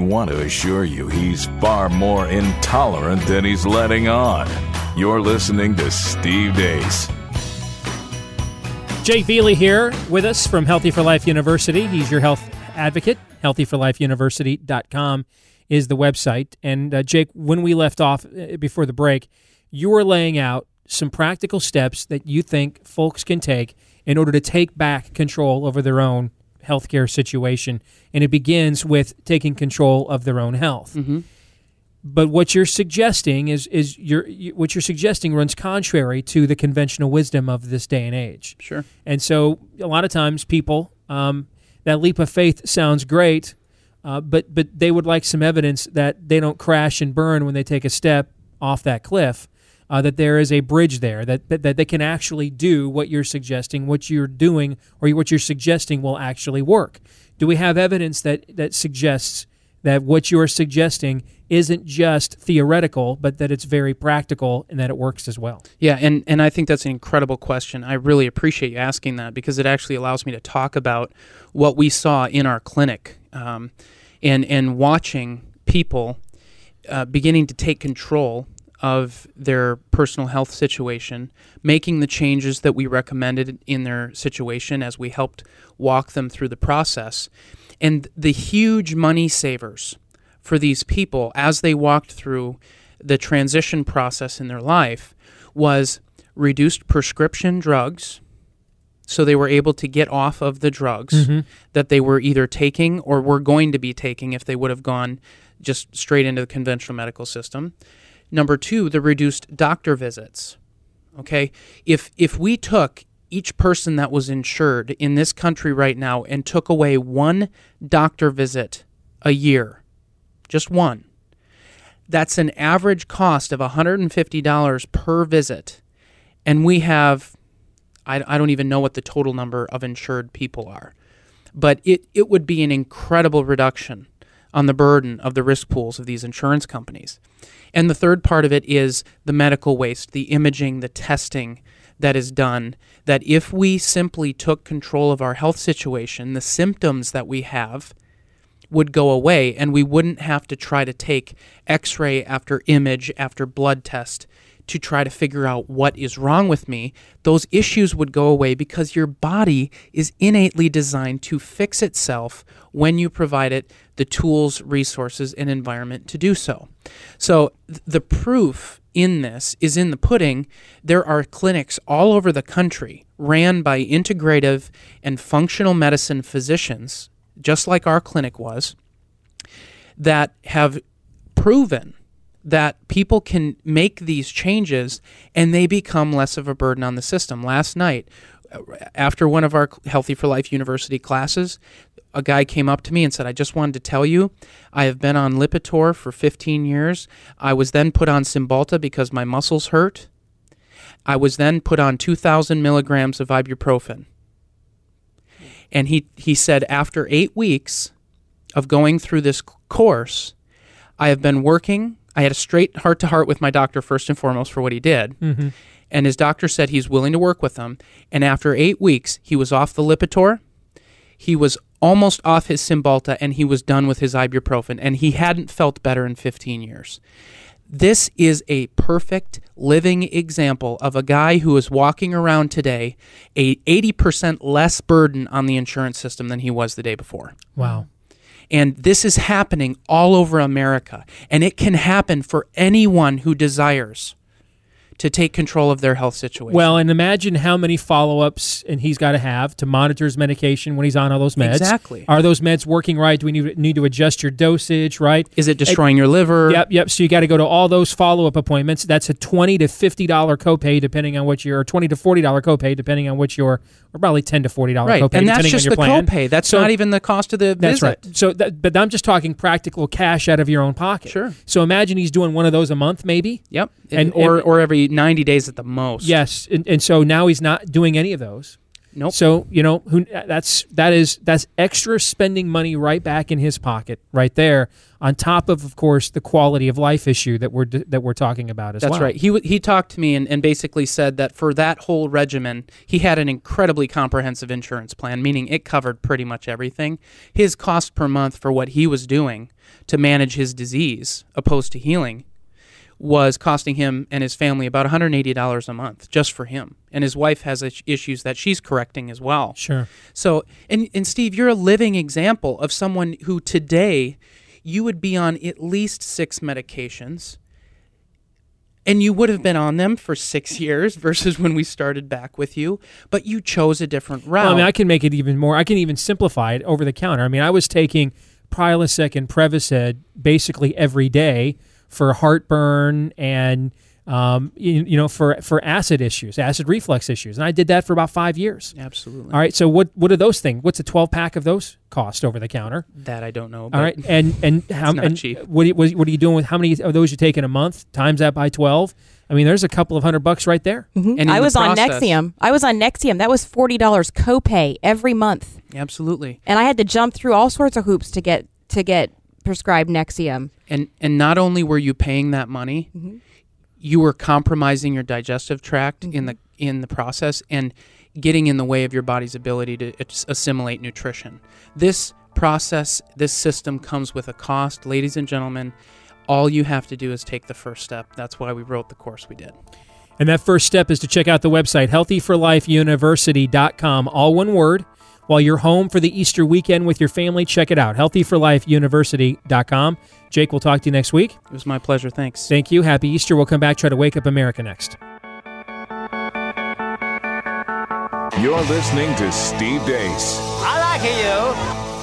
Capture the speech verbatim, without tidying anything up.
want to assure you he's far more intolerant than he's letting on. You're listening to Steve Deace. Jake Veely here with us from Healthy for Life University. He's your health advocate. healthy for life university dot com is the website. And uh, Jake, when we left off uh, before the break, you were laying out some practical steps that you think folks can take in order to take back control over their own healthcare situation. And it begins with taking control of their own health. Mm-hmm. But what you're suggesting is is you're, you, what you're suggesting runs contrary to the conventional wisdom of this day and age. Sure. And so a lot of times people, um, that leap of faith sounds great, uh, but but they would like some evidence that they don't crash and burn when they take a step off that cliff, uh, that there is a bridge there, that, that that they can actually do what you're suggesting, what you're doing, or what you're suggesting will actually work. Do we have evidence that, that suggests that what you're suggesting isn't just theoretical, but that it's very practical and that it works as well? Yeah, and, and I think that's an incredible question. I really appreciate you asking that because it actually allows me to talk about what we saw in our clinic um, and, and watching people uh, beginning to take control of their personal health situation, making the changes that we recommended in their situation as we helped walk them through the process. And the huge money savers for these people as they walked through the transition process in their life was reduced prescription drugs, so they were able to get off of the drugs mm-hmm. that they were either taking or were going to be taking if they would have gone just straight into the conventional medical system. Number two, the reduced doctor visits. Okay, if if we took each person that was insured in this country right now and took away one doctor visit a year, just one, that's an average cost of one hundred fifty dollars per visit. And we have, I, I don't even know what the total number of insured people are, but it, it would be an incredible reduction on the burden of the risk pools of these insurance companies. And the third part of it is the medical waste, the imaging, the testing that is done, that if we simply took control of our health situation, the symptoms that we have would go away and we wouldn't have to try to take x-ray after image after blood test to try to figure out what is wrong with me. Those issues would go away because your body is innately designed to fix itself when you provide it the tools, resources, and environment to do so. So th- the proof in this is in the pudding. There are clinics all over the country ran by integrative and functional medicine physicians, just like our clinic was, that have proven that people can make these changes and they become less of a burden on the system. Last night, after one of our Healthy for Life University classes, a guy came up to me and said, I just wanted to tell you, I have been on Lipitor for fifteen years. I was then put on Cymbalta because my muscles hurt. I was then put on two thousand milligrams of ibuprofen. And he, he said, after eight weeks of going through this course, I have been working. I had a straight heart-to-heart with my doctor first and foremost for what he did. Mm-hmm. And his doctor said he's willing to work with him. And after eight weeks, he was off the Lipitor. He was almost off his Cymbalta, and he was done with his ibuprofen. And he hadn't felt better in fifteen years. This is a perfect living example of a guy who is walking around today a eighty percent less burden on the insurance system than he was the day before. Wow. And this is happening all over America. And it can happen for anyone who desires to take control of their health situation. Well, and imagine how many follow-ups and he's got to have to monitor his medication when he's on all those meds. Exactly. Are those meds working right? Do we need, need to adjust your dosage, right? Is it destroying it, your liver? Yep, yep. So you got to go to all those follow-up appointments. That's a twenty to fifty dollars copay depending on what your, or twenty to forty dollars copay depending on what your, or probably ten to forty dollars right. copay and depending that's just on your the plan. copay. That's so, not even the cost of the that's visit. Right. So, that, but I'm just talking practical cash out of your own pocket. Sure. So imagine he's doing one of those a month maybe. Yep. And, or and, or every ninety days at the most. Yes. And, and so now he's not doing any of those. Nope. So, you know, who that's that is that's extra spending money right back in his pocket right there, on top of of course the quality of life issue that we're that we're talking about as That's well. right. He w- he talked to me and, and basically said that for that whole regimen, he had an incredibly comprehensive insurance plan, meaning it covered pretty much everything. His cost per month for what he was doing to manage his disease opposed to healing was costing him and his family about one hundred eighty dollars a month just for him. And his wife has issues that she's correcting as well. Sure. So, and, and Steve, you're a living example of someone who today you would be on at least six medications, and you would have been on them for six years versus when we started back with you, but you chose a different route. Well, I mean, I can make it even more. I can even simplify it over the counter. I mean, I was taking Prilosec and Prevacid basically every day for heartburn and um, you, you know for for acid issues, acid reflux issues, and I did that for about five years. Absolutely. All right. So what what are those things? What's a twelve pack of those cost over the counter? That I don't know. All right. And and how not and cheap. what what what are you doing with how many of those you take in a month? Times that by twelve. I mean, there's a couple of hundred bucks right there. Mm-hmm. And I was on process, Nexium. I was on Nexium. That was forty dollars copay every month, Absolutely. and I had to jump through all sorts of hoops to get to get prescribed Nexium. And and not only were you paying that money, Mm-hmm. you were compromising your digestive tract Mm-hmm. in the in the process and getting in the way of your body's ability to as- assimilate nutrition. This process, this system comes with a cost, ladies and gentlemen. All you have to do is take the first step. That's why we wrote the course we did. And that first step is to check out the website, healthy for life university dot com, all one word. While you're home for the Easter weekend with your family, check it out, healthy for life university dot com. Jake, we'll talk to you next week. It was my pleasure. Thanks. Thank you. Happy Easter. We'll come back, try to wake up America next. You're listening to Steve Deace. I like you.